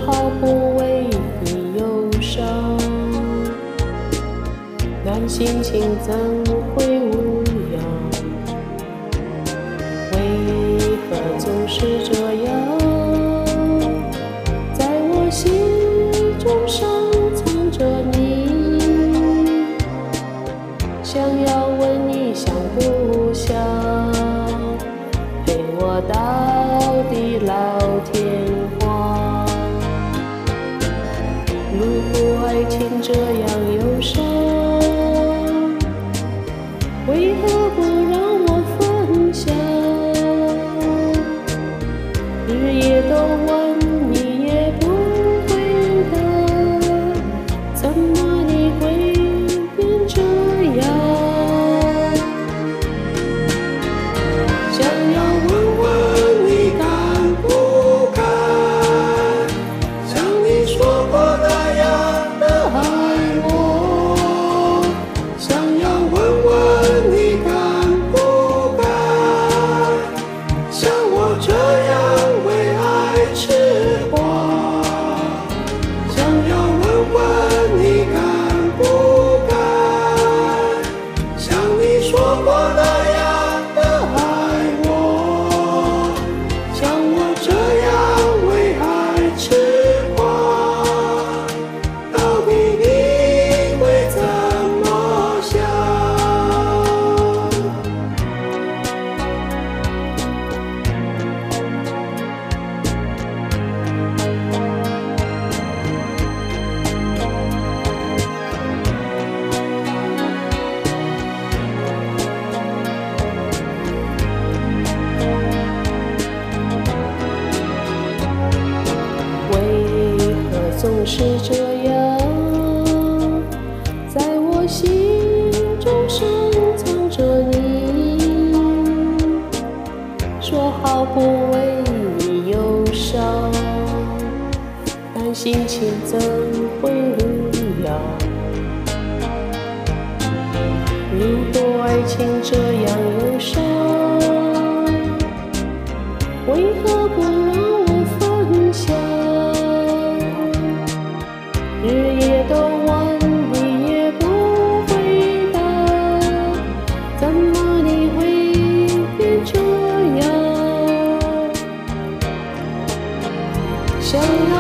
好不为你忧伤，但心情怎会无恙？为何总是这样，在我心中深藏着你？想要问你想不想陪我到地老天荒？如果爱情这样忧伤，为何不让我分享？日夜都问你也不回答，怎么你会变这样？想要问问你敢不敢，像你说过那样的爱我？想要问问你敢不敢，像我这样为爱痴狂？想要问问你敢不敢，像你说过那样的爱我？像我这样为爱痴狂，到底你会怎么想？为何总是这样，在我心中深藏着你？说好不为你忧伤，但心情怎会无恙？如果爱情这样忧伤，为何不让我分享？日夜都问你也不回答，怎么你会变这样？想要